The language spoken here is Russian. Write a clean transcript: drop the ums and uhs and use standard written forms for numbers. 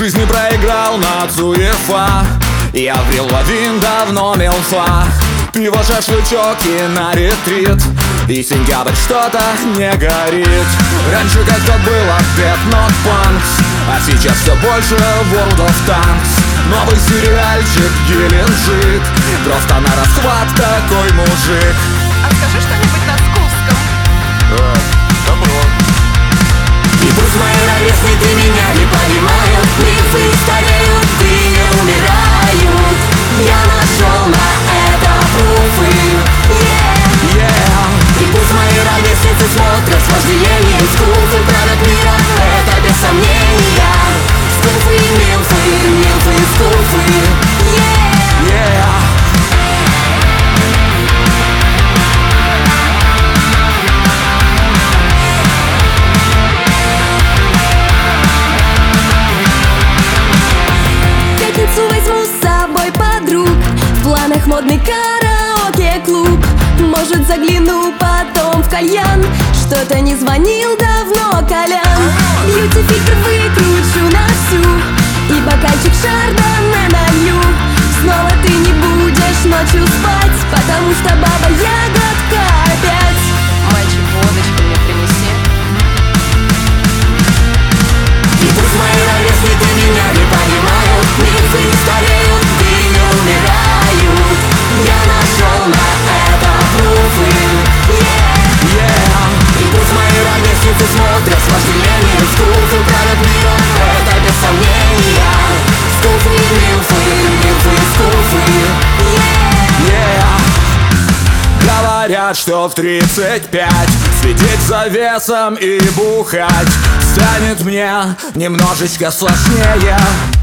жизни проиграл на ЦУЕФА. Я врил в один давно мелфа. Пиво, шашлычок и на ретрит. И сентябрь что-то не горит. Раньше как-то был ответ not punks, а сейчас все больше World of Tanks. Новый сериальчик Геленджик, просто на расхват такой мужик. А скажи что-нибудь на скуфском. Добро. И пусть мои ровесники меня не понимают, мифы стареют и не умирают. Я нашел на это пруфы, И пусть мои ровесницы смотрят с вожделением. Скуфы правят миром, это без сомнения. Скуфы, милфы, милфы, скуфы, Пятницу возьму с собой подруг, в планах модный караоке-клуб. Может, загляну потом в кальян, что-то не звонил давно Колян. Бьюти-фильтр выкручу на всю и бокальчик шардоне налью. Снова ты не будешь ночью спать, потому что баба ягодка опять. Мальчик, водочку мне принеси. И пусть мои ровесники меня не понимают, мифы стареют и не умирают. Я нашел на это пруфы, И пусть мои ровесницы смотрят с вожделением. Скуфы правят миром, это без сомнения. Скуфы, милфы, милфы, скуфы, Говорят, что в 35 сидеть за весом и бухать станет мне немножечко сложнее.